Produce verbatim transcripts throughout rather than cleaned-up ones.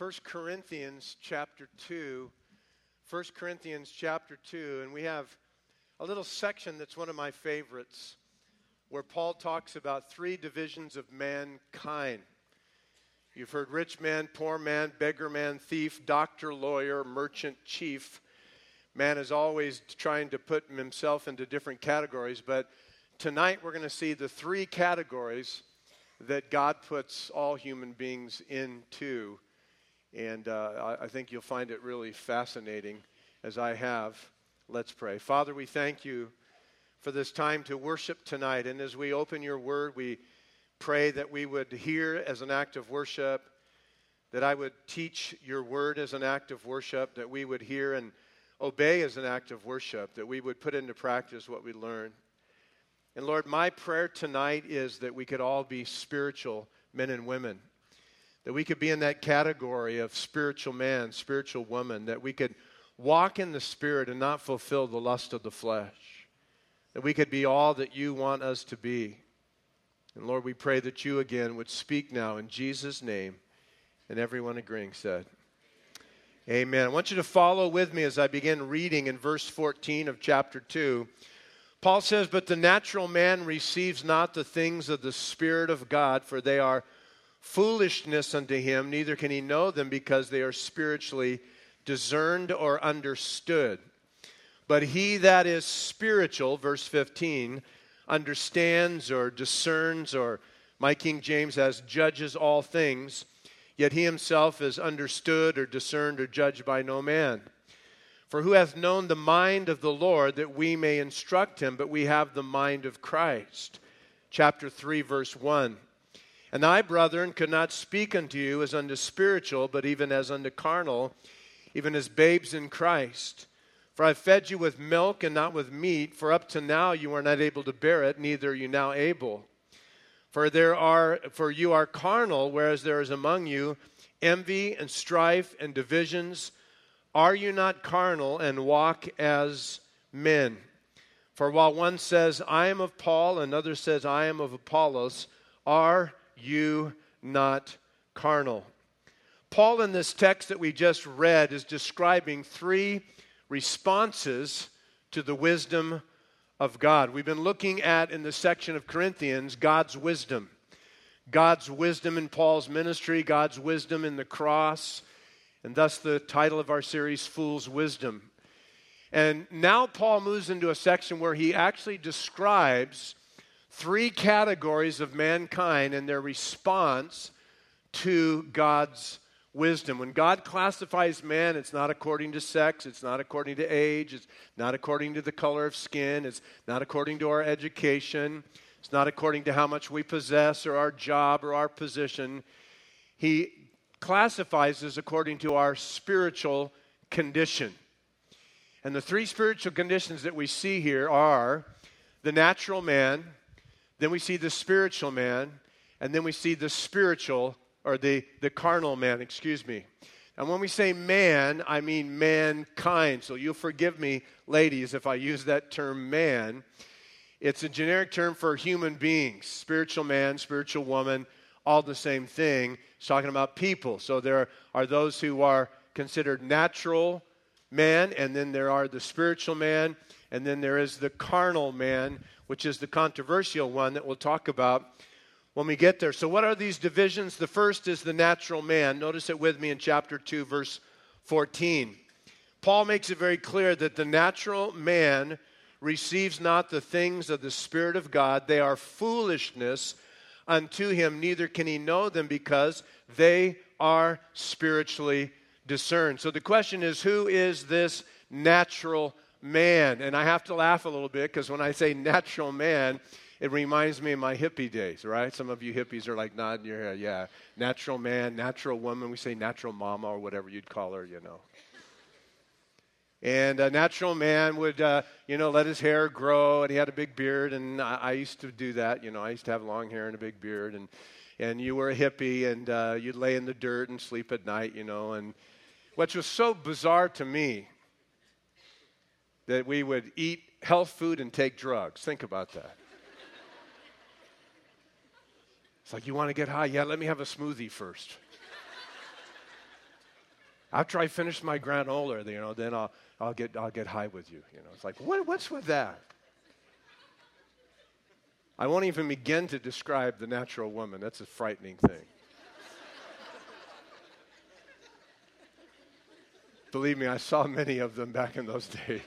First Corinthians chapter two. First Corinthians chapter two, and we have a little section that's one of my favorites where Paul talks about three divisions of mankind. You've heard rich man, poor man, beggar man, thief, doctor, lawyer, merchant, chief. Man is always trying to put himself into different categories, but tonight we're going to see the three categories that God puts all human beings into. And uh, I, I think you'll find it really fascinating, as I have. Let's pray. Father, we thank you for this time to worship tonight. And as we open your word, we pray that we would hear as an act of worship, that I would teach your word as an act of worship, that we would hear and obey as an act of worship, that we would put into practice what we learn. And Lord, my prayer tonight is that we could all be spiritual men and women, that we could be in that category of spiritual man, spiritual woman, that we could walk in the Spirit and not fulfill the lust of the flesh, that we could be all that you want us to be. And Lord, we pray that you again would speak now in Jesus' name, and everyone agreeing said, amen. I want you to follow with me as I begin reading in verse fourteen of chapter two. Paul says, "But the natural man receives not the things of the Spirit of God, for they are foolishness unto him, neither can he know them because they are spiritually discerned or understood. But he that is spiritual," verse fifteen, "understands or discerns," or my King James has, "judges all things, yet he himself is understood or discerned or judged by no man. For who hath known the mind of the Lord that we may instruct him, but we have the mind of Christ." Chapter three, verse one. "And I, brethren, could not speak unto you as unto spiritual, but even as unto carnal, even as babes in Christ. For I fed you with milk and not with meat, for up to now you are not able to bear it, neither are you now able. For there are, for you are carnal, whereas there is among you envy and strife and divisions. Are you not carnal and walk as men? For while one says, I am of Paul, and another says, I am of Apollos, are you not carnal?" Paul, in this text that we just read, is describing three responses to the wisdom of God. We've been looking at, in the section of Corinthians, God's wisdom. God's wisdom in Paul's ministry, God's wisdom in the cross, and thus the title of our series, Fool's Wisdom. And now Paul moves into a section where he actually describes three categories of mankind and their response to God's wisdom. When God classifies man, it's not according to sex, it's not according to age, it's not according to the color of skin, it's not according to our education, it's not according to how much we possess or our job or our position. He classifies us according to our spiritual condition. And the three spiritual conditions that we see here are the natural man, then we see the spiritual man, and then we see the spiritual, or the, the carnal man, excuse me. And when we say man, I mean mankind. So you'll forgive me, ladies, if I use that term man. It's a generic term for human beings. Spiritual man, spiritual woman, all the same thing. It's talking about people. So there are those who are considered natural man, and then there are the spiritual man, and then there is the carnal man, which is the controversial one that we'll talk about when we get there. So what are these divisions? The first is the natural man. Notice it with me in chapter two, verse fourteen. Paul makes it very clear that the natural man receives not the things of the Spirit of God. They are foolishness unto him, neither can he know them because they are spiritually discerned. So the question is, who is this natural man? And I have to laugh a little bit because when I say natural man, it reminds me of my hippie days, right? Some of you hippies are like nodding your head. Yeah, natural man, natural woman. We say natural mama or whatever you'd call her, you know. And a natural man would, uh, you know, let his hair grow, and he had a big beard, and I, I used to do that. You know, I used to have long hair and a big beard, and and you were a hippie, and uh, you'd lay in the dirt and sleep at night, you know. And which was so bizarre to me that we would eat health food and take drugs. Think about that. It's like, you want to get high? Yeah, let me have a smoothie first. After I finish my granola, you know, then I'll I'll get I'll get high with you. You know, it's like what what's with that? I won't even begin to describe the natural woman. That's a frightening thing. Believe me, I saw many of them back in those days.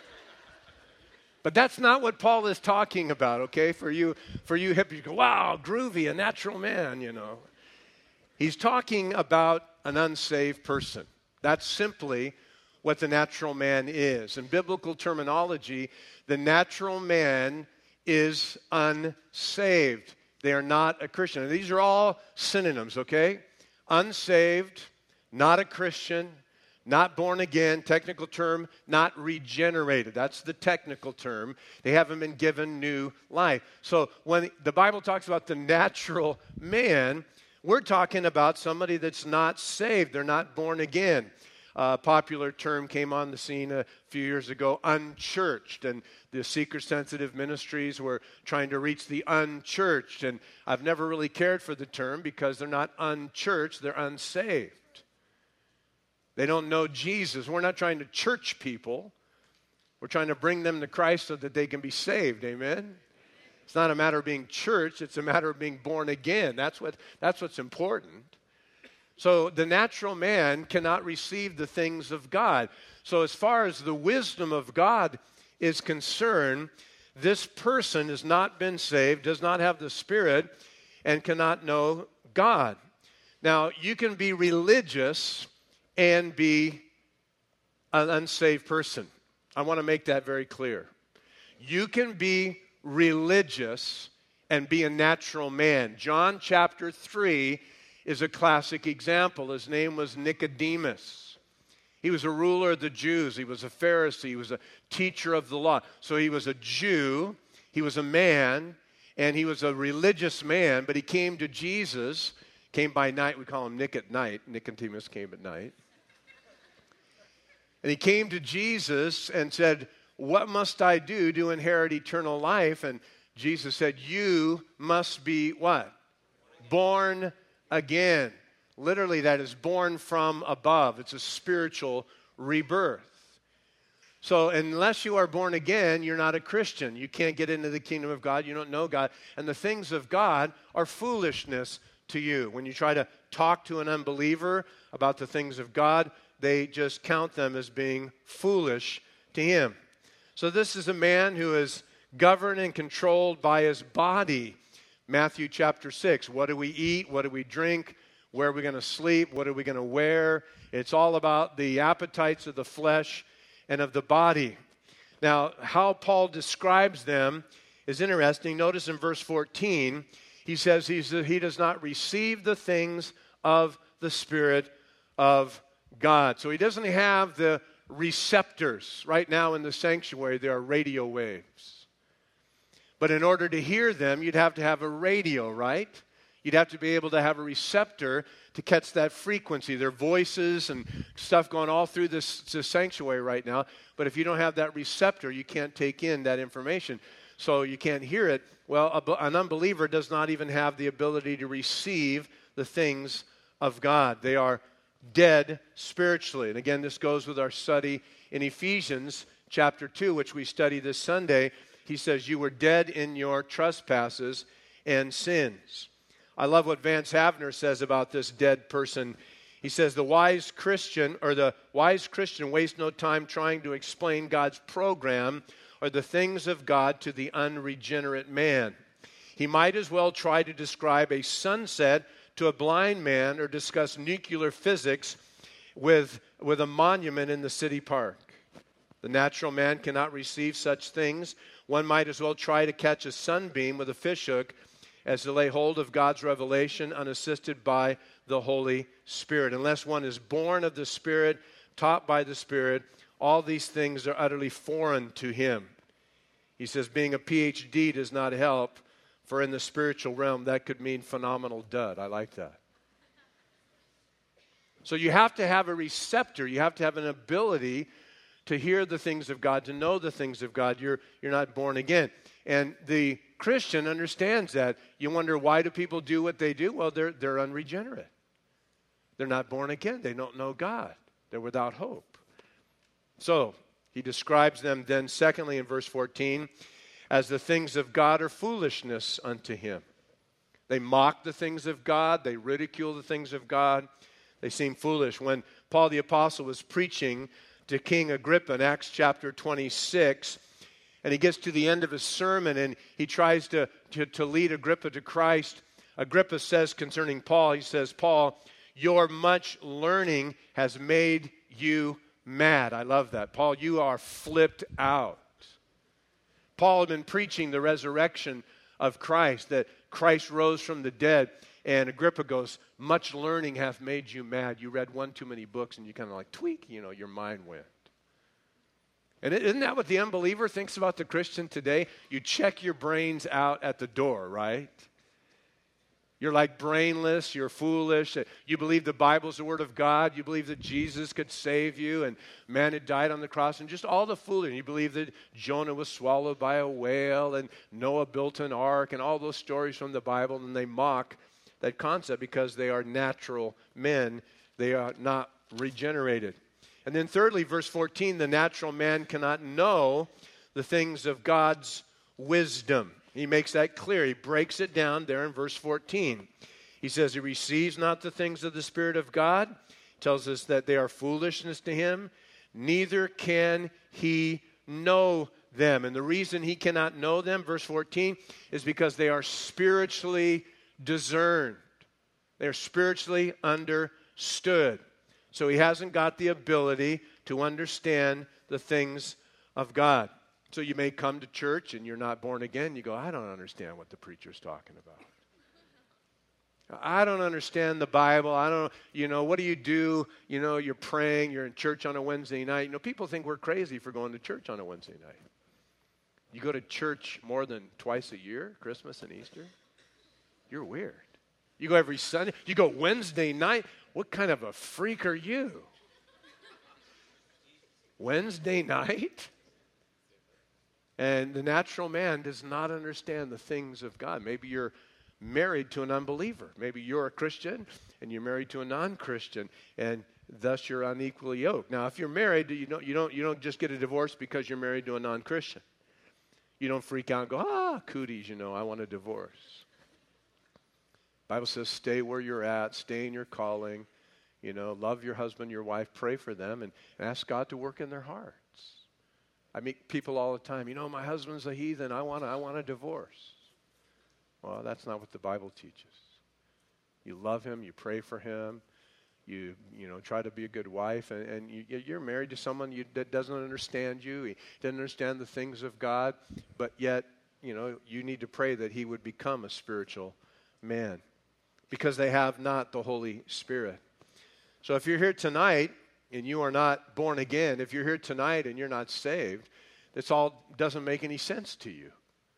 But that's not what Paul is talking about, okay? For you, for you hippies, go, wow, groovy, a natural man, you know. He's talking about an unsaved person. That's simply what the natural man is. In biblical terminology, the natural man is unsaved. They are not a Christian. And these are all synonyms, okay? Unsaved, not a Christian, not born again, technical term, not regenerated. That's the technical term. They haven't been given new life. So when the Bible talks about the natural man, we're talking about somebody that's not saved. They're not born again. A uh, popular term came on the scene a few years ago, unchurched. And the seeker-sensitive ministries were trying to reach the unchurched. And I've never really cared for the term because they're not unchurched, they're unsaved. They don't know Jesus. We're not trying to church people. We're trying to bring them to Christ so that they can be saved. Amen? It's not a matter of being churched. It's a matter of being born again. That's what, that's what's important. So the natural man cannot receive the things of God. So as far as the wisdom of God is concerned, this person has not been saved, does not have the Spirit, and cannot know God. Now, you can be religious and be an unsaved person. I want to make that very clear. You can be religious and be a natural man. John chapter three is a classic example. His name was Nicodemus. He was a ruler of the Jews. He was a Pharisee. He was a teacher of the law. So he was a Jew. He was a man, and he was a religious man, but he came to Jesus, came by night. We call him Nick at night. Nicodemus came at night. And he came to Jesus and said, what must I do to inherit eternal life? And Jesus said, you must be what? Born again. Literally, that is born from above. It's a spiritual rebirth. So unless you are born again, you're not a Christian. You can't get into the kingdom of God. You don't know God. And the things of God are foolishness to you. When you try to talk to an unbeliever about the things of God, they just count them as being foolish to him. So this is a man who is governed and controlled by his body. Matthew chapter six, what do we eat? What do we drink? Where are we going to sleep? What are we going to wear? It's all about the appetites of the flesh and of the body. Now, how Paul describes them is interesting. Notice in verse fourteen, he says he's, he does not receive the things of the Spirit of God. So he doesn't have the receptors. Right now in the sanctuary, there are radio waves. But in order to hear them, you'd have to have a radio, right? You'd have to be able to have a receptor to catch that frequency. There are voices and stuff going all through this, this sanctuary right now. But if you don't have that receptor, you can't take in that information. So you can't hear it. Well, a, an unbeliever does not even have the ability to receive the things of God. They are dead spiritually. And again, this goes with our study in Ephesians chapter two, which we study this Sunday. He says, you were dead in your trespasses and sins. I love what Vance Havner says about this dead person. He says, the wise Christian, or the wise Christian wastes no time trying to explain God's program or the things of God to the unregenerate man. He might as well try to describe a sunset to a blind man or discuss nuclear physics with, with a monument in the city park. The natural man cannot receive such things. One might as well try to catch a sunbeam with a fishhook as to lay hold of God's revelation unassisted by the Holy Spirit. Unless one is born of the Spirit, taught by the Spirit, all these things are utterly foreign to him. He says being a P H D does not help, for in the spiritual realm that could mean phenomenal dud. I like that. So you have to have a receptor. You have to have an ability to hear the things of God, to know the things of God. You're, you're not born again. And the Christian understands that. You wonder, why do people do what they do? Well, they're, they're unregenerate. They're not born again. They don't know God. They're without hope. So, he describes them then, secondly, in verse fourteen, as the things of God are foolishness unto him. They mock the things of God. They ridicule the things of God. They seem foolish. When Paul the Apostle was preaching to King Agrippa in Acts chapter twenty-six, and he gets to the end of his sermon and he tries to, to, to lead Agrippa to Christ, Agrippa says concerning Paul, he says, Paul, your much learning has made you mad. I love that. Paul, you are flipped out. Paul had been preaching the resurrection of Christ, that Christ rose from the dead. And Agrippa goes, much learning hath made you mad. You read one too many books and you kind of like tweak, you know, your mind went. And isn't that what the unbeliever thinks about the Christian today? You check your brains out at the door, right? You're like brainless, you're foolish. You believe the Bible's the Word of God. You believe that Jesus could save you and man had died on the cross and just all the foolery. You believe that Jonah was swallowed by a whale and Noah built an ark and all those stories from the Bible, and they mock that concept because they are natural men. They are not regenerated. And then thirdly, verse fourteen, the natural man cannot know the things of God's wisdom. He makes that clear. He breaks it down there in verse fourteen. He says he receives not the things of the Spirit of God. Tells us that they are foolishness to him. Neither can he know them. And the reason he cannot know them, verse fourteen, is because they are spiritually discerned. They are spiritually understood. So he hasn't got the ability to understand the things of God. So you may come to church and you're not born again. You go, I don't understand what the preacher's talking about. I don't understand the Bible. I don't, you know, what do you do? You know, you're praying, you're in church on a Wednesday night. You know, people think we're crazy for going to church on a Wednesday night. You go to church more than twice a year, Christmas and Easter? You're weird. You go every Sunday. You go Wednesday night. What kind of a freak are you? Wednesday night? And the natural man does not understand the things of God. Maybe you're married to an unbeliever. Maybe you're a Christian and you're married to a non-Christian, and thus you're unequally yoked. Now, if you're married, you don't, you don't, you don't just get a divorce because you're married to a non-Christian. You don't freak out and go, ah, cooties, you know, I want a divorce. The Bible says stay where you're at, stay in your calling, you know, love your husband, your wife, pray for them, and ask God to work in their hearts. I meet people all the time, you know, my husband's a heathen, I want I want a divorce. Well, that's not what the Bible teaches. You love him, you pray for him, you you know, try to be a good wife, and, and you, you're married to someone you, that doesn't understand you, he doesn't understand the things of God, but yet, you know, you need to pray that he would become a spiritual man because they have not the Holy Spirit. So if you're here tonight and you are not born again, if you're here tonight and you're not saved, this all doesn't make any sense to you.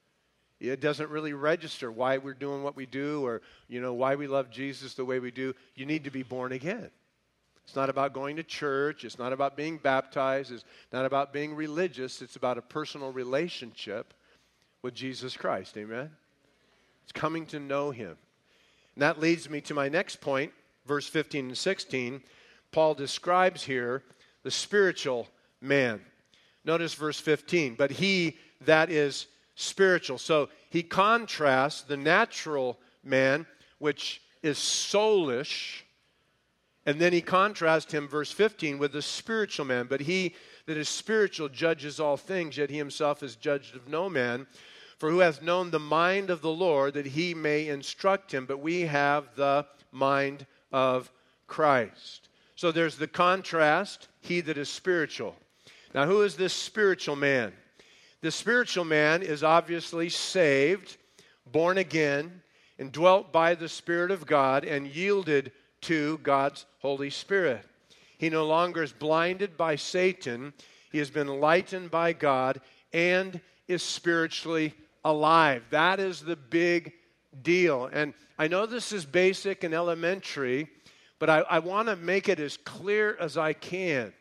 It doesn't really register why we're doing what we do, or, you know, why we love Jesus the way we do. You need to be born again. It's not about going to church. It's not about being baptized. It's not about being religious. It's about a personal relationship with Jesus Christ. Amen? It's coming to know him. And that leads me to my next point, verse fifteen and sixteen. Paul describes here the spiritual man. Notice verse fifteen. But he that is spiritual. So he contrasts the natural man, which is soulish, and then he contrasts him, verse fifteen, with the spiritual man. But he that is spiritual judges all things, yet he himself is judged of no man. For who hath known the mind of the Lord, that he may instruct him? But we have the mind of Christ. So there's the contrast, he that is spiritual. Now, who is this spiritual man? The spiritual man is obviously saved, born again, indwelt by the Spirit of God, and yielded to God's Holy Spirit. He no longer is blinded by Satan. He has been enlightened by God and is spiritually alive. That is the big deal. And I know this is basic and elementary, but I, I want to make it as clear as I can.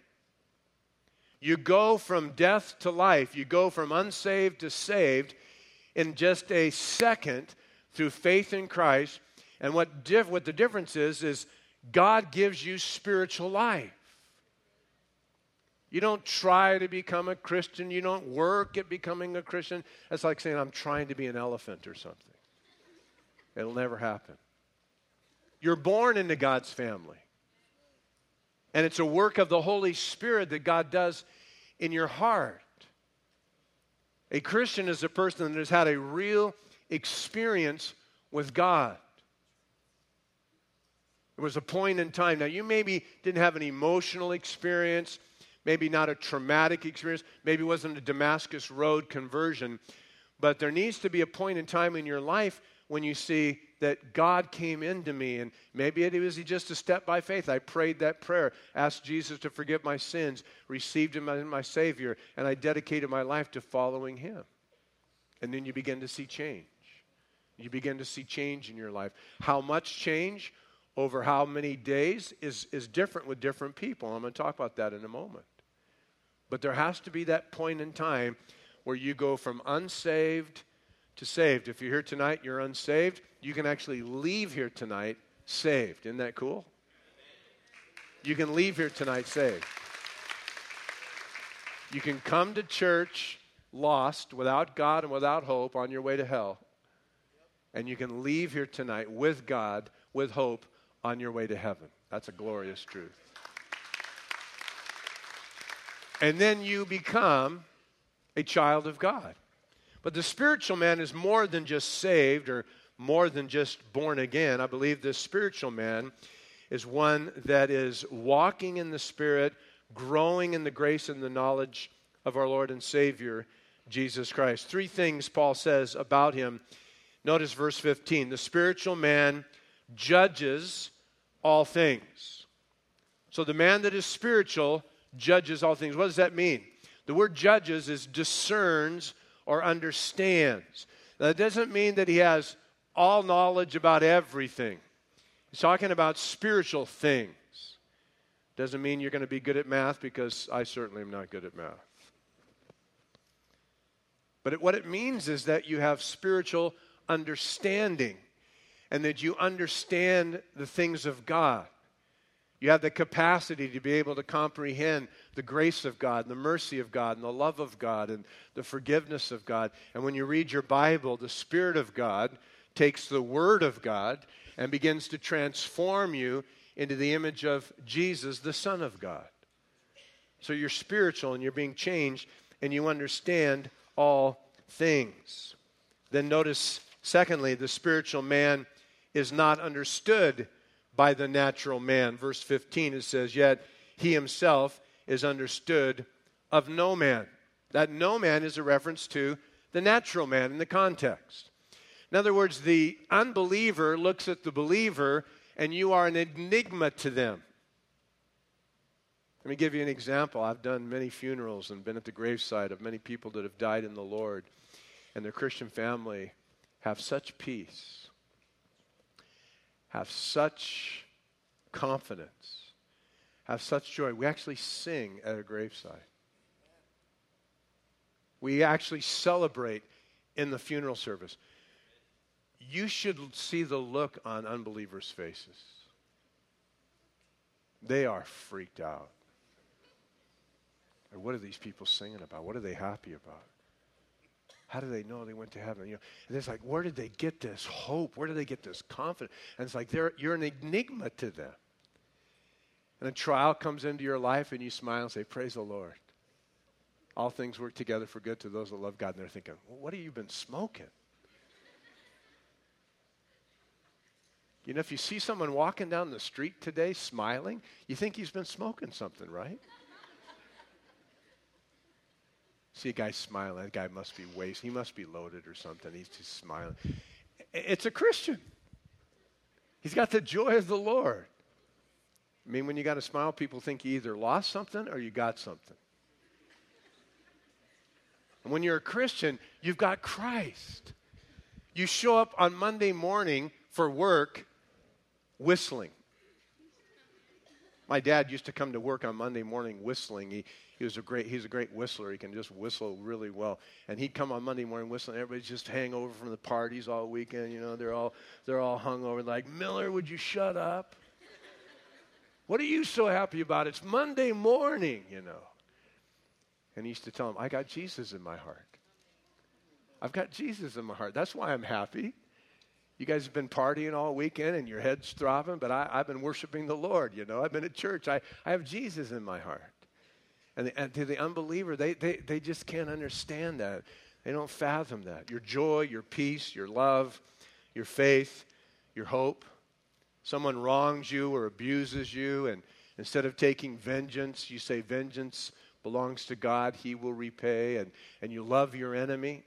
You go from death to life. You go from unsaved to saved in just a second through faith in Christ. And what, diff- what the difference is, is God gives you spiritual life. You don't try to become a Christian. You don't work at becoming a Christian. That's like saying, I'm trying to be an elephant or something. It'll never happen. You're born into God's family. And it's a work of the Holy Spirit that God does in your heart. A Christian is a person that has had a real experience with God. There was a point in time. Now, you maybe didn't have an emotional experience, maybe not a traumatic experience, maybe it wasn't a Damascus Road conversion, but there needs to be a point in time in your life when you see that God came into me, and maybe it was just a step by faith. I prayed that prayer, asked Jesus to forgive my sins, received him as my Savior, and I dedicated my life to following him. And then you begin to see change. You begin to see change in your life. How much change over how many days is, is different with different people. I'm going to talk about that in a moment. But there has to be that point in time where you go from unsaved to saved. If you're here tonight, you're unsaved, you can actually leave here tonight saved. Isn't that cool? You can leave here tonight saved. You can come to church lost, without God and without hope, on your way to hell. And you can leave here tonight with God, with hope, on your way to heaven. That's a glorious truth. And then you become a child of God. But the spiritual man is more than just saved or more than just born again. I believe the spiritual man is one that is walking in the Spirit, growing in the grace and the knowledge of our Lord and Savior, Jesus Christ. Three things Paul says about him. Notice verse fifteen. The spiritual man judges all things. So the man that is spiritual judges all things. What does that mean? The word judges is discerns or understands. That doesn't mean that he has all knowledge about everything. He's talking about spiritual things. Doesn't mean you're going to be good at math, because I certainly am not good at math. But it, what it means is that you have spiritual understanding and that you understand the things of God. You have the capacity to be able to comprehend the grace of God, and the mercy of God, and the love of God, and the forgiveness of God. And when you read your Bible, the Spirit of God takes the Word of God and begins to transform you into the image of Jesus, the Son of God. So you're spiritual and you're being changed and you understand all things. Then notice, secondly, the spiritual man is not understood by the natural man. Verse fifteen, it says, yet he himself is understood of no man. That no man is a reference to the natural man in the context. In other words, the unbeliever looks at the believer and you are an enigma to them. Let me give you an example. I've done many funerals and been at the graveside of many people that have died in the Lord, and their Christian family have such peace, have such confidence, have such joy. We actually sing at a graveside. We actually celebrate in the funeral service. You should see the look on unbelievers' faces. They are freaked out. What are these people singing about? What are they happy about? How do they know they went to heaven? You know, and it's like, where did they get this hope? Where did they get this confidence? And it's like they're, you're an enigma to them. And a trial comes into your life and you smile and say, praise the Lord. All things work together for good to those that love God. And they're thinking, well, what have you been smoking? You know, if you see someone walking down the street today smiling, you think he's been smoking something, right? See a guy smiling, that guy must be wasted. He must be loaded or something. He's just smiling. It's a Christian. He's got the joy of the Lord. I mean, when you got a smile, people think you either lost something or you got something. And when you're a Christian, you've got Christ. You show up on Monday morning for work whistling. My dad used to come to work on Monday morning whistling. He he was a great he's a great whistler. He can just whistle really well. And he'd come on Monday morning whistling. Everybody's just hangover from the parties all weekend. You know, they're all they're all hungover. Like, Miller, would you shut up? What are you so happy about? It's Monday morning, you know. And he used to tell him, I got Jesus in my heart. I've got Jesus in my heart. That's why I'm happy. You guys have been partying all weekend and your head's throbbing, but I, I've been worshiping the Lord, you know. I've been at church. I, I have Jesus in my heart. And, the, and to the unbeliever, they, they, they just can't understand that. They don't fathom that. Your joy, your peace, your love, your faith, your hope. Someone wrongs you or abuses you, and instead of taking vengeance, you say vengeance belongs to God. He will repay, and, and you love your enemy.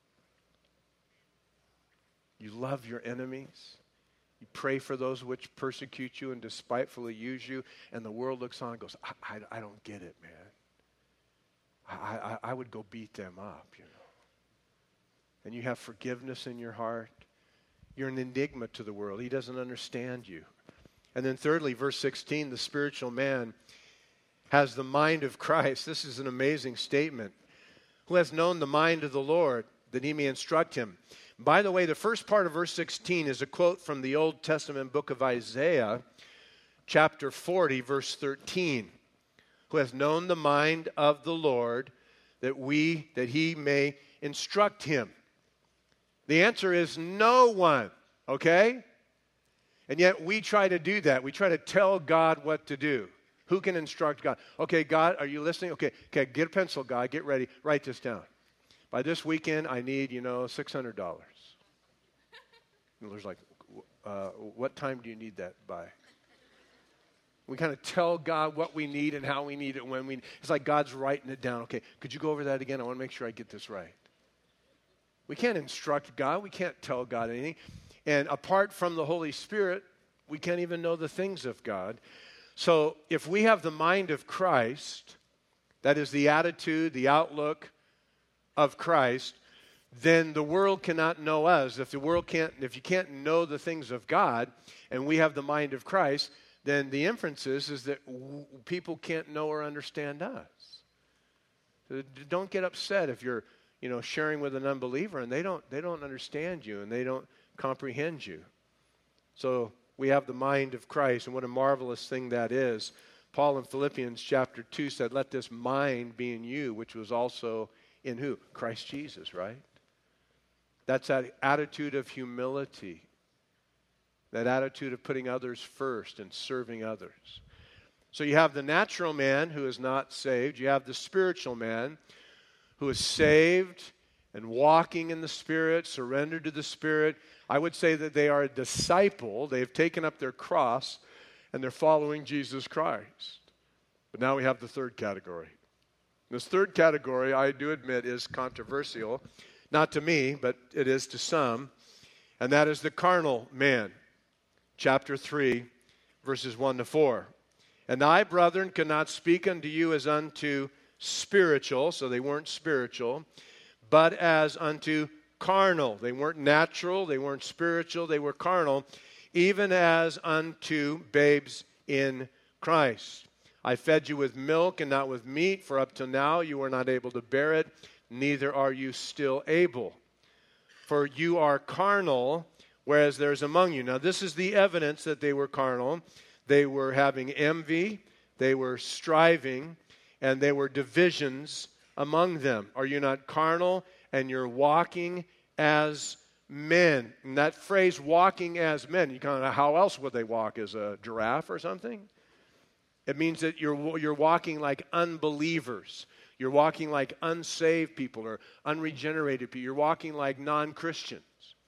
You love your enemies. You pray for those which persecute you and despitefully use you, and the world looks on and goes, I, I, I don't get it, man. I, I, I would go beat them up, you know. And you have forgiveness in your heart. You're an enigma to the world. He doesn't understand you. And then thirdly, verse sixteen, the spiritual man has the mind of Christ. This is an amazing statement. Who has known the mind of the Lord, that he may instruct him. By the way, the first part of verse sixteen is a quote from the Old Testament book of Isaiah, chapter forty, verse thirteen. Who has known the mind of the Lord, that we, that he may instruct him. The answer is no one, okay? And yet we try to do that. We try to tell God what to do. Who can instruct God? Okay, God, are you listening? Okay, okay, get a pencil, God, get ready. Write this down. By this weekend, I need, you know, six hundred dollars. And there's like, uh, what time do you need that by? We kind of tell God what we need and how we need it when we, it's like God's writing it down. Okay, could you go over that again? I want to make sure I get this right. We can't instruct God. We can't tell God anything. And apart from the Holy Spirit, we can't even know the things of God. So if we have the mind of Christ, that is the attitude, the outlook of Christ, then the world cannot know us. If the world can't, if you can't know the things of God, and we have the mind of Christ, then the inference is, is that w- people can't know or understand us. So don't get upset if you're, you know, sharing with an unbeliever and they don't, they don't understand you and they don't comprehend you. So we have the mind of Christ, and what a marvelous thing that is. Paul in Philippians chapter two said, let this mind be in you, which was also in who? Christ Jesus, right? That's that attitude of humility. That attitude of putting others first and serving others. So you have the natural man who is not saved. You have the spiritual man who is saved and walking in the Spirit, surrendered to the Spirit. I would say that they are a disciple. They have taken up their cross and they're following Jesus Christ. But now we have the third category. This third category, I do admit, is controversial. Not to me, but it is to some. And that is the carnal man. Chapter three, verses one to four. And I, brethren, cannot speak unto you as unto spiritual, so they weren't spiritual, but as unto carnal. They weren't natural, they weren't spiritual, they were carnal, even as unto babes in Christ. I fed you with milk and not with meat, for up till now you were not able to bear it, neither are you still able. For you are carnal, whereas there's among you. Now this is the evidence that they were carnal. They were having envy, they were striving, and there were divisions among them. Are you not carnal, and you're walking as men? And that phrase, walking as men, you kind of, how else would they walk? As a giraffe or something? It means that you're, you're walking like unbelievers. You're walking like unsaved people or unregenerated people. You're walking like non-Christians.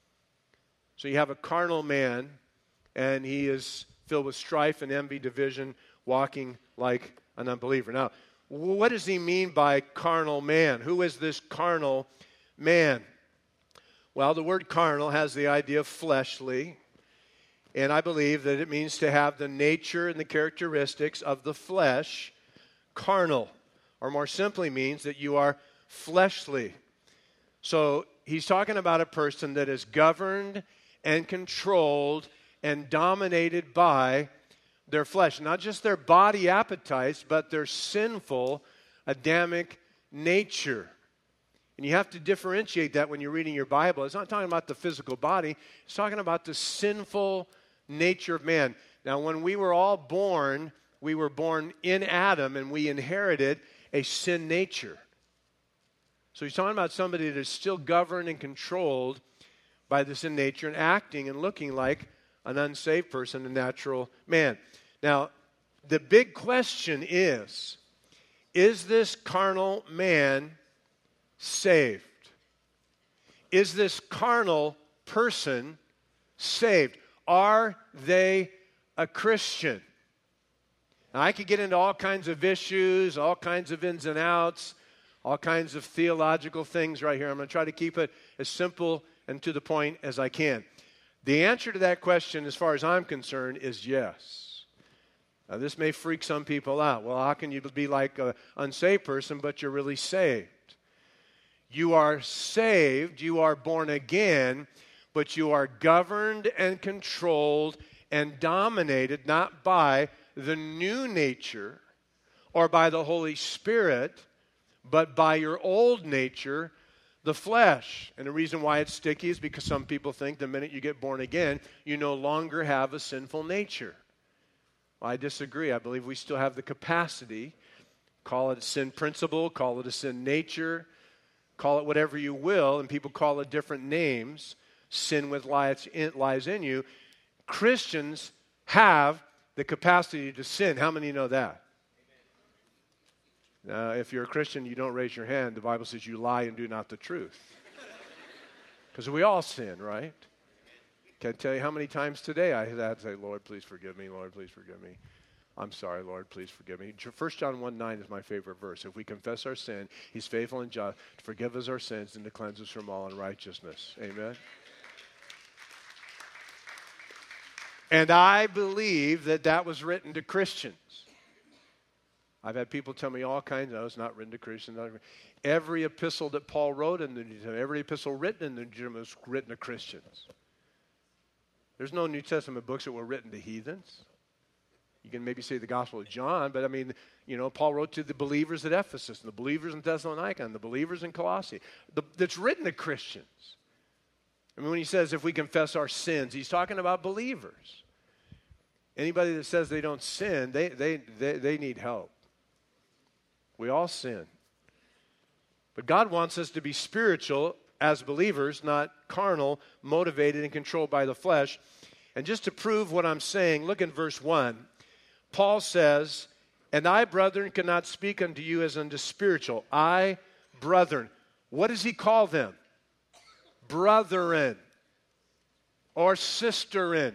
So you have a carnal man, and he is filled with strife and envy, division, walking like an unbeliever. Now, what does he mean by carnal man? Who is this carnal man? Well, the word carnal has the idea of fleshly, and I believe that it means to have the nature and the characteristics of the flesh carnal, or more simply means that you are fleshly. So he's talking about a person that is governed and controlled and dominated by their flesh. Not just their body appetites, but their sinful, Adamic nature. And you have to differentiate that when you're reading your Bible. It's not talking about the physical body. It's talking about the sinful nature of man. Now, when we were all born, we were born in Adam, and we inherited a sin nature. So he's talking about somebody that is still governed and controlled by this in nature and acting and looking like an unsaved person, a natural man. Now, the big question is, is this carnal man saved? Is this carnal person saved? Are they a Christian? Now, I could get into all kinds of issues, all kinds of ins and outs, all kinds of theological things right here. I'm going to try to keep it as simple and to the point as I can. The answer to that question, as far as I'm concerned, is yes. Now, this may freak some people out. Well, how can you be like an unsaved person, but you're really saved? You are saved, you are born again, but you are governed and controlled and dominated not by the new nature or by the Holy Spirit, but by your old nature, the flesh. And the reason why it's sticky is because some people think the minute you get born again, you no longer have a sinful nature. Well, I disagree. I believe we still have the capacity. Call it a sin principle, call it a sin nature, call it whatever you will, and people call it different names. Sin with lies in, lies in you. Christians have the capacity to sin. How many know that? Now, if you're a Christian, you don't raise your hand. The Bible says you lie and do not the truth. Because we all sin, right? Can't tell you how many times today I had to say, Lord, please forgive me. Lord, please forgive me. I'm sorry, Lord, please forgive me. First John one nine is my favorite verse. If we confess our sin, he's faithful and just to forgive us our sins and to cleanse us from all unrighteousness. Amen? And I believe that that was written to Christians. I've had people tell me all kinds. No, it's not written to Christians. Every epistle that Paul wrote in the New Testament, every epistle written in the New Testament was written to Christians. There's no New Testament books that were written to heathens. You can maybe say the Gospel of John, but I mean, you know, Paul wrote to the believers at Ephesus, and the believers in Thessalonica, and the believers in Colossae. The, that's written to Christians. I mean, when he says if we confess our sins, he's talking about believers. Anybody that says they don't sin, they, they, they, they need help. We all sin. But God wants us to be spiritual as believers, not carnal, motivated and controlled by the flesh. And just to prove what I'm saying, look in verse one. Paul says, and I, brethren, cannot speak unto you as unto spiritual. I, brethren. What does he call them? Brethren or sisterin.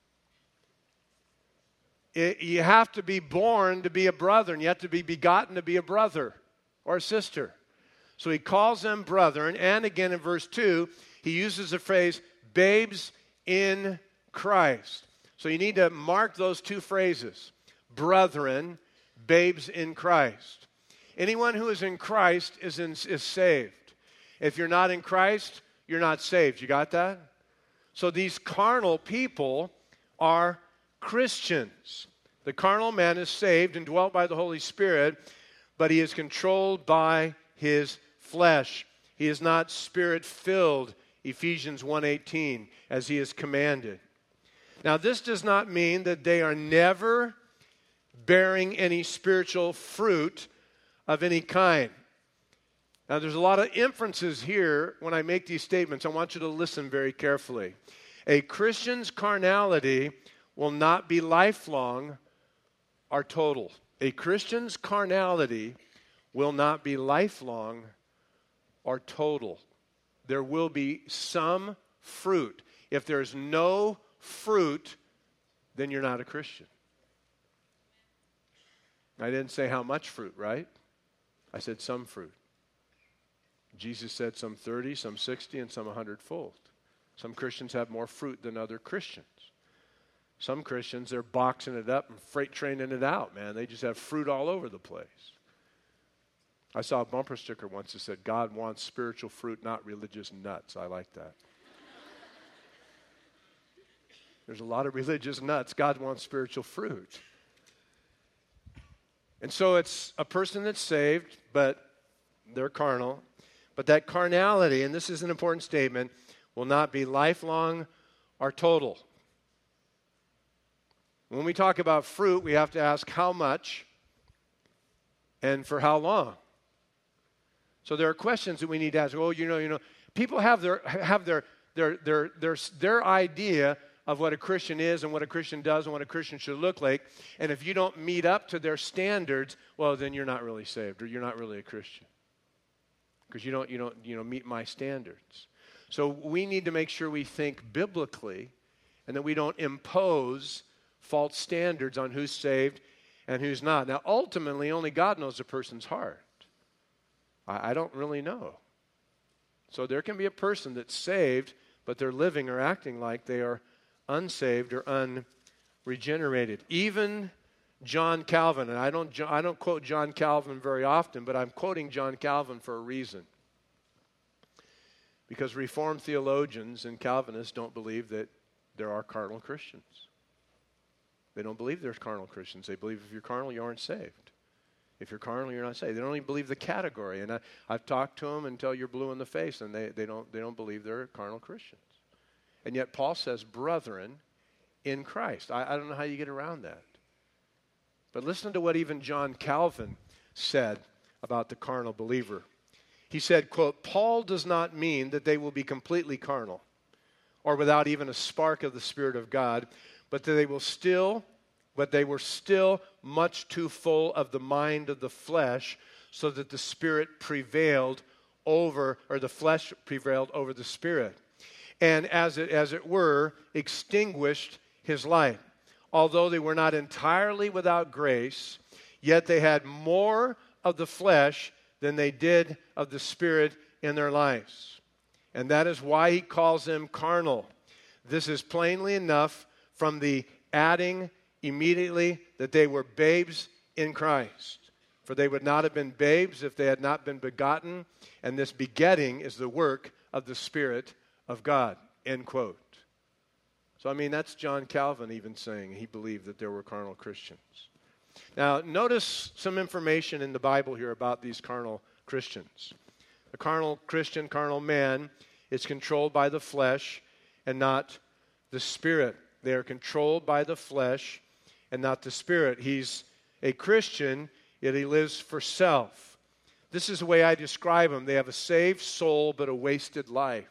It, you have to be born to be a brother, and you have to be begotten to be a brother or a sister. So he calls them brethren, and again in verse two, he uses the phrase, babes in Christ. So you need to mark those two phrases, brethren, babes in Christ. Anyone who is in Christ is, in, is saved. If you're not in Christ, you're not saved. You got that? So these carnal people are Christians. The carnal man is saved and dwelt by the Holy Spirit, but he is controlled by his flesh. He is not spirit-filled, Ephesians one eighteen, as he is commanded. Now, this does not mean that they are never bearing any spiritual fruit of any kind. Now, there's a lot of inferences here when I make these statements. I want you to listen very carefully. A Christian's carnality will not be lifelong or total. A Christian's carnality will not be lifelong or total. There will be some fruit. If there's no fruit, then you're not a Christian. I didn't say how much fruit, right? I said some fruit. Jesus said some thirty, some sixty, and some a hundredfold. Some Christians have more fruit than other Christians. Some Christians, they're boxing it up and freight training it out, man. They just have fruit all over the place. I saw a bumper sticker once that said, God wants spiritual fruit, not religious nuts. I like that. There's a lot of religious nuts. God wants spiritual fruit. And so it's a person that's saved, but they're carnal. But that carnality, and this is an important statement, will not be lifelong or total. When we talk about fruit, we have to ask how much and for how long. So there are questions that we need to ask. Oh, you know, you know, people have their have their their their their their idea of what a Christian is and what a Christian does and what a Christian should look like. And if you don't meet up to their standards, well, then you're not really saved, or you're not really a Christian, because you don't you don't you know meet my standards. So we need to make sure we think biblically, and that we don't impose false standards on who's saved and who's not. Now, ultimately, only God knows a person's heart. I, I don't really know. So there can be a person that's saved, but they're living or acting like they are unsaved or unregenerated. Even John Calvin, and I don't, I don't quote John Calvin very often, but I'm quoting John Calvin for a reason. Because Reformed theologians and Calvinists don't believe that there are carnal Christians. They don't believe there's carnal Christians. They believe if you're carnal, you aren't saved. If you're carnal, you're not saved. They don't even believe the category. And I, I've talked to them until you're blue in the face, and they, they, don't, they don't believe they're carnal Christians. And yet Paul says, brethren in Christ. I, I don't know how you get around that. But listen to what even John Calvin said about the carnal believer. He said, quote, Paul does not mean that they will be completely carnal or without even a spark of the Spirit of God, but that they will still, but they were still much too full of the mind of the flesh, so that the Spirit prevailed over, or the flesh prevailed over the Spirit. And as it, as it were, extinguished his light. Although they were not entirely without grace, yet they had more of the flesh than they did of the Spirit in their lives. And that is why he calls them carnal. This is plainly enough from the adding immediately that they were babes in Christ. For they would not have been babes if they had not been begotten, and this begetting is the work of the Spirit of God. End quote. So, I mean, that's John Calvin even saying he believed that there were carnal Christians. Now, notice some information in the Bible here about these carnal Christians. The carnal Christian, carnal man, is controlled by the flesh and not the Spirit. They are controlled by the flesh and not the Spirit. He's a Christian, yet he lives for self. This is the way I describe them. They have a saved soul, but a wasted life.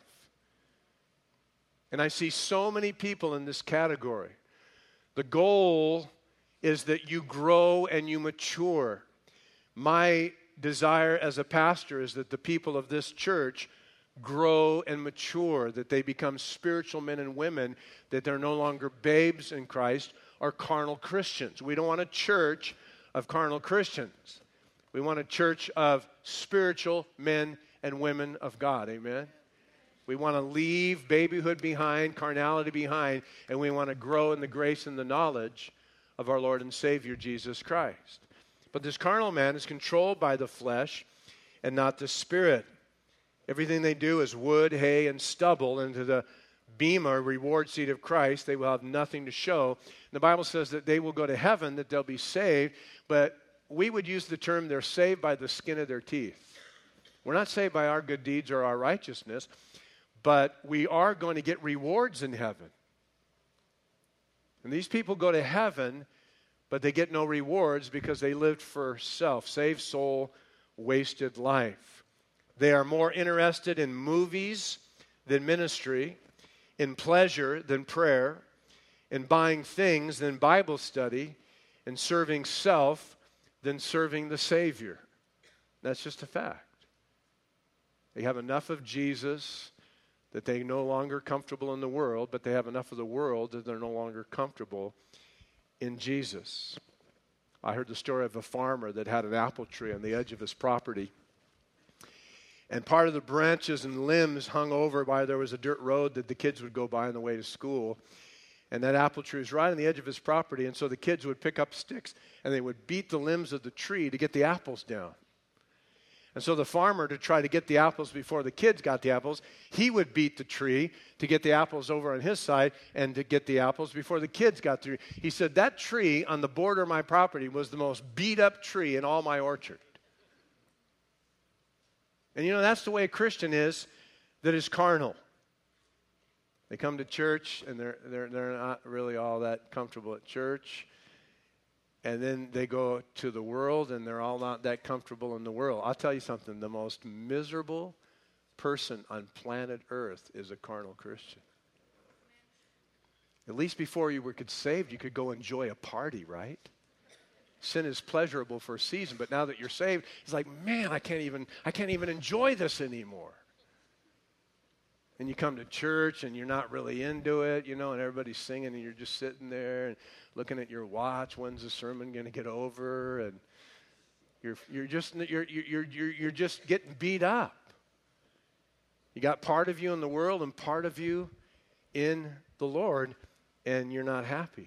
And I see so many people in this category. The goal is that you grow and you mature. My desire as a pastor is that the people of this church grow and mature, that they become spiritual men and women, that they're no longer babes in Christ or carnal Christians. We don't want a church of carnal Christians. We want a church of spiritual men and women of God. Amen? We want to leave babyhood behind, carnality behind, and we want to grow in the grace and the knowledge of our Lord and Savior, Jesus Christ. But this carnal man is controlled by the flesh and not the Spirit. Everything they do is wood, hay, and stubble, and to the bema, reward seat of Christ, they will have nothing to show. And the Bible says that they will go to heaven, that they'll be saved, but we would use the term they're saved by the skin of their teeth. We're not saved by our good deeds or our righteousness, but we are going to get rewards in heaven. And these people go to heaven, but they get no rewards because they lived for self, saved soul, wasted life. They are more interested in movies than ministry, in pleasure than prayer, in buying things than Bible study, in serving self than serving the Savior. That's just a fact. They have enough of Jesus that they're no longer comfortable in the world, but they have enough of the world that they're no longer comfortable in Jesus. I heard the story of a farmer that had an apple tree on the edge of his property. And part of the branches and limbs hung over by there was a dirt road that the kids would go by on the way to school. And that apple tree was right on the edge of his property, and so the kids would pick up sticks and they would beat the limbs of the tree to get the apples down. And so the farmer, to try to get the apples before the kids got the apples, he would beat the tree to get the apples over on his side and to get the apples before the kids got through. He said, that tree on the border of my property was the most beat up tree in all my orchard. And you know, that's the way a Christian is that is carnal. They come to church and they're, they're, they're not really all that comfortable at church. And then they go to the world, and they're all not that comfortable in the world. I'll tell you something. The most miserable person on planet Earth is a carnal Christian. At least before you were saved, you could go enjoy a party, right? Sin is pleasurable for a season, but now that you're saved, it's like, man, I can't even, I can't even enjoy this anymore. And you come to church and you're not really into it, you know, and everybody's singing and you're just sitting there and looking at your watch. When's the sermon going to get over? And you're you're just you're you're you're you're just getting beat up. You got part of you in the world and part of you in the Lord, and you're not happy.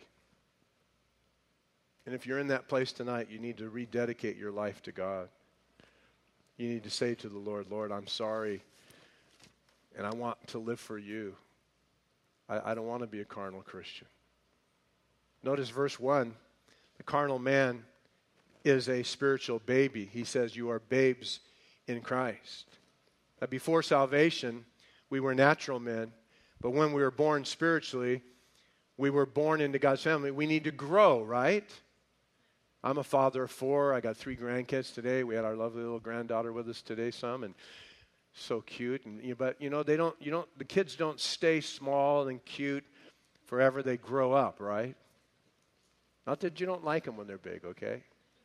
And if you're in that place tonight, you need to rededicate your life to God. You need to say to the Lord, Lord, I'm sorry. And I want to live for you. I, I don't want to be a carnal Christian. Notice verse one. The carnal man is a spiritual baby. He says, you are babes in Christ. Now, before salvation, we were natural men. But when we were born spiritually, we were born into God's family. We need to grow, right? I'm a father of four. I got three grandkids today. We had our lovely little granddaughter with us today, some, and so cute, and but you know they don't. You don't. The kids don't stay small and cute forever. They grow up, right? Not that you don't like them when they're big, okay?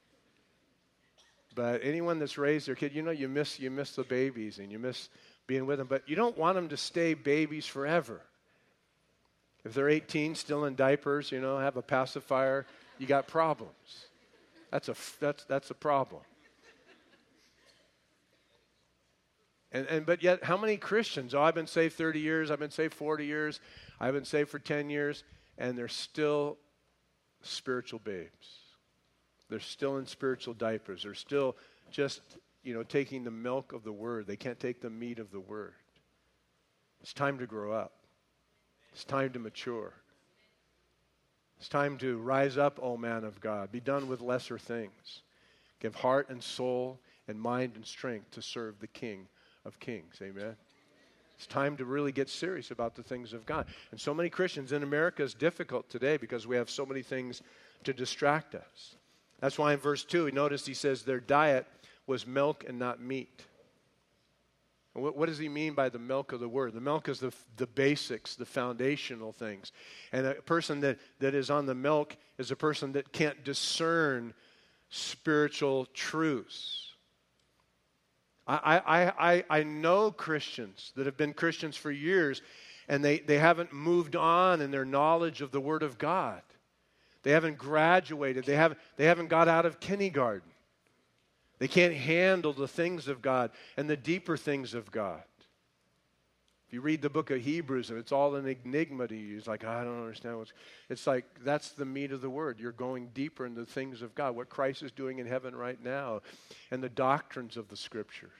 But anyone that's raised their kid, you know, you miss you miss the babies and you miss being with them. But you don't want them to stay babies forever. If they're eighteen, still in diapers, you know, have a pacifier, you got problems. That's a that's that's a problem. And, and but yet, how many Christians? Oh, I've been saved thirty years. I've been saved forty years. I've been saved for ten years. And they're still spiritual babes. They're still in spiritual diapers. They're still just, you know, taking the milk of the Word. They can't take the meat of the Word. It's time to grow up. It's time to mature. It's time to rise up, O man of God. Be done with lesser things. Give heart and soul and mind and strength to serve the King of Kings. Amen. It's time to really get serious about the things of God. And so many Christians in America is difficult today because we have so many things to distract us. That's why in verse two, notice he says their diet was milk and not meat. And what, what does he mean by the milk of the Word? The milk is the, the basics, the foundational things. And a person that, that is on the milk is a person that can't discern spiritual truths. I, I, I, I know Christians that have been Christians for years, and they, they haven't moved on in their knowledge of the Word of God. They haven't graduated. They haven't, they haven't got out of kindergarten. They can't handle the things of God and the deeper things of God. If you read the book of Hebrews, and it's all an enigma to you, it's like, I don't understand what's... It's like, that's the meat of the Word. You're going deeper into the things of God, what Christ is doing in heaven right now, and the doctrines of the Scriptures.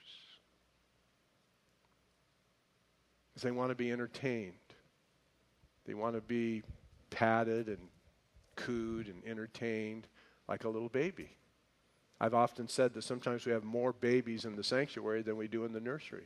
Because they want to be entertained. They want to be patted and cooed and entertained like a little baby. I've often said that sometimes we have more babies in the sanctuary than we do in the nursery.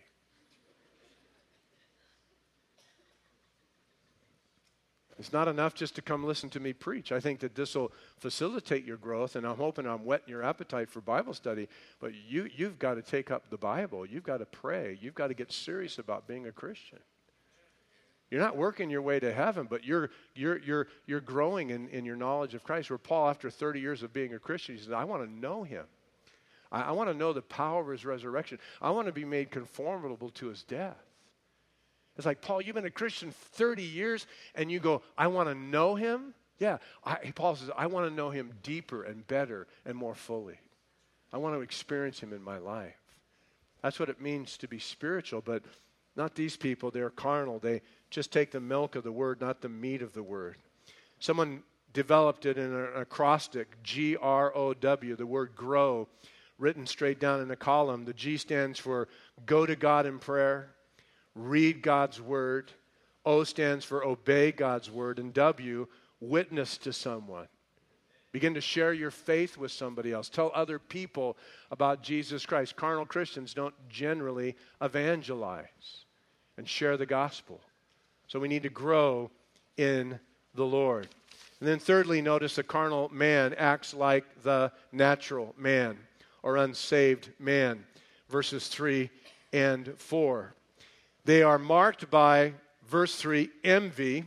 It's not enough just to come listen to me preach. I think that this will facilitate your growth, and I'm hoping I'm whetting your appetite for Bible study, but you, you've got to take up the Bible. You've got to pray. You've got to get serious about being a Christian. You're not working your way to heaven, but you're you're you're you're growing in, in your knowledge of Christ. Where Paul, after thirty years of being a Christian, he says, I want to know him. I, I want to know the power of his resurrection. I want to be made conformable to his death. It's like, Paul, you've been a Christian thirty years, and you go, I want to know him? Yeah. I, Paul says, I want to know him deeper and better and more fully. I want to experience him in my life. That's what it means to be spiritual, but not these people. They're carnal. They just take the milk of the Word, not the meat of the Word. Someone developed it in an acrostic, G R O W, the word grow, written straight down in a column. The G stands for go to God in prayer. Read God's Word. O stands for obey God's Word. And W, witness to someone. Begin to share your faith with somebody else. Tell other people about Jesus Christ. Carnal Christians don't generally evangelize and share the gospel. So we need to grow in the Lord. And then thirdly, notice a carnal man acts like the natural man or unsaved man. Verses three and four. They are marked by, verse three, envy,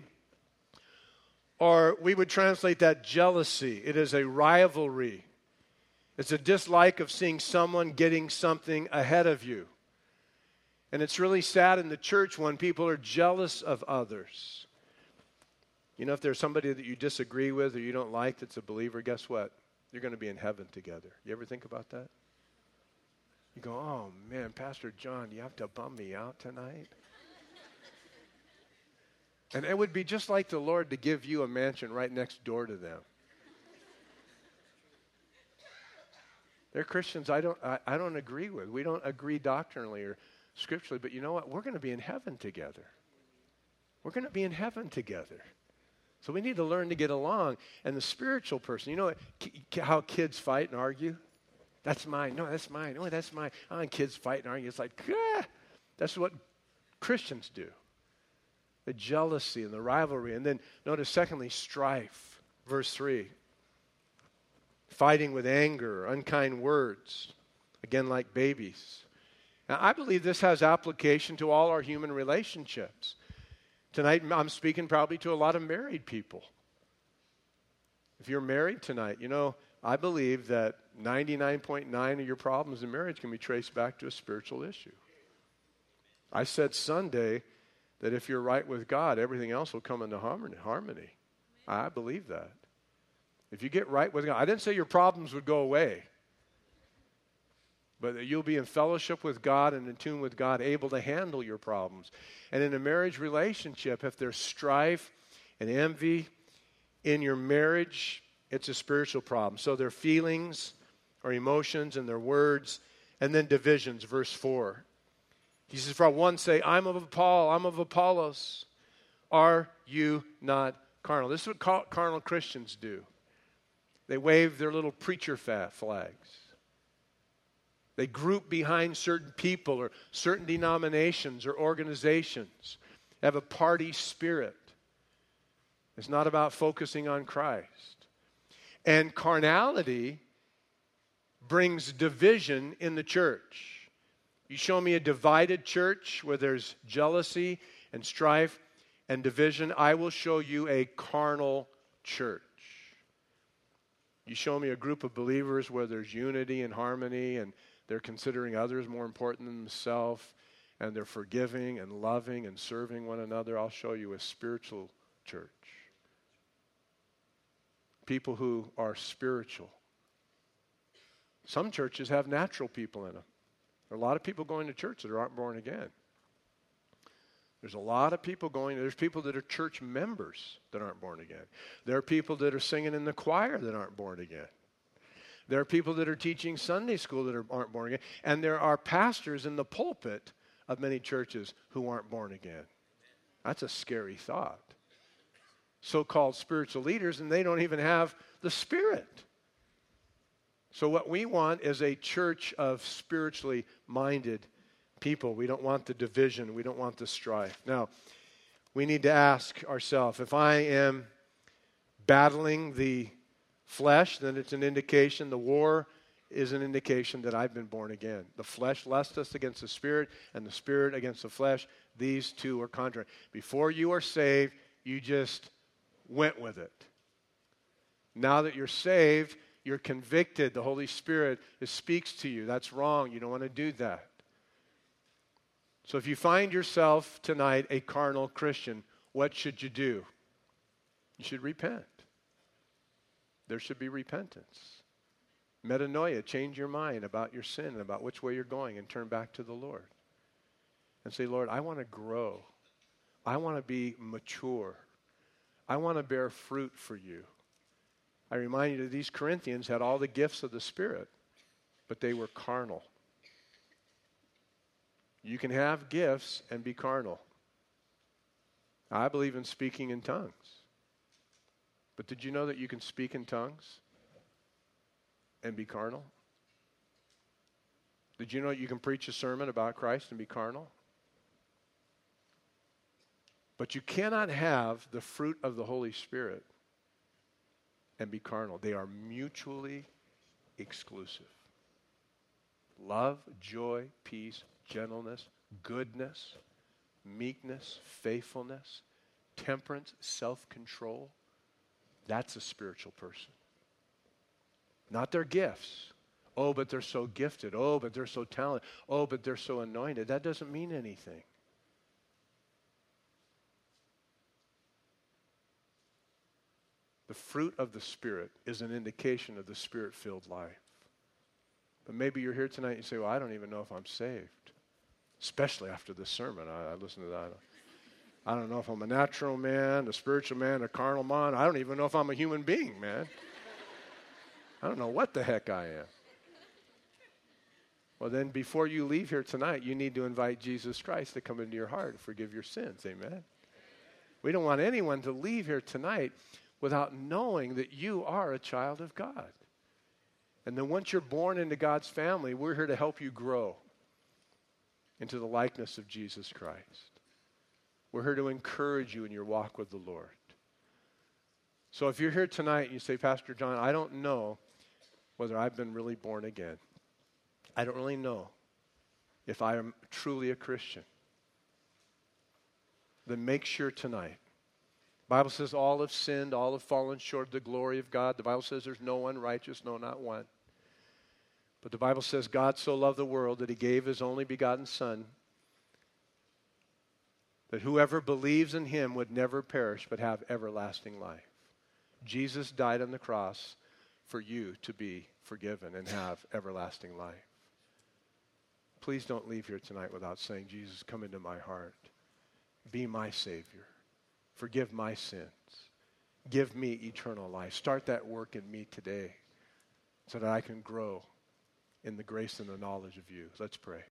or we would translate that jealousy. It is a rivalry. It's a dislike of seeing someone getting something ahead of you. And it's really sad in the church when people are jealous of others. You know, if there's somebody that you disagree with or you don't like that's a believer, guess what? You're going to be in heaven together. You ever think about that? You go, oh man, Pastor John, you have to bum me out tonight? And it would be just like the Lord to give you a mansion right next door to them. They're Christians I don't, I, I don't agree with. We don't agree doctrinally or scripturally, but you know what? We're going to be in heaven together. We're going to be in heaven together. So we need to learn to get along. And the spiritual person, you know how kids fight and argue? That's mine. No, that's mine. Oh, that's mine. Oh, and kids fight and argue. It's like, ah, that's what Christians do. The jealousy and the rivalry. And then notice, secondly, strife. Verse three. Fighting with anger, unkind words. Again, like babies. Now, I believe this has application to all our human relationships. Tonight, I'm speaking probably to a lot of married people. If you're married tonight, you know, I believe that ninety-nine point nine of your problems in marriage can be traced back to a spiritual issue. I said Sunday that if you're right with God, everything else will come into harmony. I believe that. If you get right with God, I didn't say your problems would go away, but that you'll be in fellowship with God and in tune with God, able to handle your problems. And in a marriage relationship, if there's strife and envy in your marriage, it's a spiritual problem. So their feelings or emotions and their words, and then divisions, verse four. He says, for one say, I'm of Paul, I'm of Apollos. Are you not carnal? This is what carnal Christians do. They wave their little preacher flags. They group behind certain people or certain denominations or organizations. They have a party spirit. It's not about focusing on Christ. And carnality brings division in the church. You show me a divided church where there's jealousy and strife and division, I will show you a carnal church. You show me a group of believers where there's unity and harmony and they're considering others more important than themselves and they're forgiving and loving and serving one another, I'll show you a spiritual church. People who are spiritual. Some churches have natural people in them. There are a lot of people going to church that aren't born again. There's a lot of people going, there's people that are church members that aren't born again. There are people that are singing in the choir that aren't born again. There are people that are teaching Sunday school that are, aren't born again. And there are pastors in the pulpit of many churches who aren't born again. That's a scary thought. So-called spiritual leaders, and they don't even have the Spirit. So what we want is a church of spiritually minded people. We don't want the division. We don't want the strife. Now, we need to ask ourselves, if I am battling the flesh, then it's an indication, the war is an indication that I've been born again. The flesh lusts us against the spirit, and the spirit against the flesh. These two are contrary. Before you are saved, you just went with it. Now that you're saved, you're convicted. The Holy Spirit is, speaks to you. That's wrong. You don't want to do that. So if you find yourself tonight a carnal Christian, what should you do? You should repent. There should be repentance. Metanoia, change your mind about your sin and about which way you're going and turn back to the Lord. And say, Lord, I want to grow. I want to be mature. I want to bear fruit for you. I remind you that these Corinthians had all the gifts of the Spirit, but they were carnal. You can have gifts and be carnal. I believe in speaking in tongues. But did you know that you can speak in tongues and be carnal? Did you know you can preach a sermon about Christ and be carnal? But you cannot have the fruit of the Holy Spirit and be carnal. They are mutually exclusive. Love, joy, peace, gentleness, goodness, meekness, faithfulness, temperance, self-control. That's a spiritual person. Not their gifts. Oh, but they're so gifted. Oh, but they're so talented. Oh, but they're so anointed. That doesn't mean anything. The fruit of the Spirit is an indication of the Spirit-filled life. But maybe you're here tonight and you say, well, I don't even know if I'm saved. Especially after this sermon. I, I listen to that. I don't know if I'm a natural man, a spiritual man, a carnal man. I don't even know if I'm a human being, man. I don't know what the heck I am. Well, then before you leave here tonight, you need to invite Jesus Christ to come into your heart and forgive your sins. Amen? We don't want anyone to leave here tonight without knowing that you are a child of God. And then once you're born into God's family, we're here to help you grow into the likeness of Jesus Christ. We're here to encourage you in your walk with the Lord. So if you're here tonight and you say, Pastor John, I don't know whether I've been really born again. I don't really know if I am truly a Christian. Then make sure tonight. The Bible says all have sinned, all have fallen short of the glory of God. The Bible says there's no one righteous, no, not one. But the Bible says God so loved the world that he gave his only begotten Son, that whoever believes in him would never perish but have everlasting life. Jesus died on the cross for you to be forgiven and have everlasting life. Please don't leave here tonight without saying, Jesus, come into my heart. Be my Savior. Forgive my sins. Give me eternal life. Start that work in me today so that I can grow in the grace and the knowledge of you. Let's pray.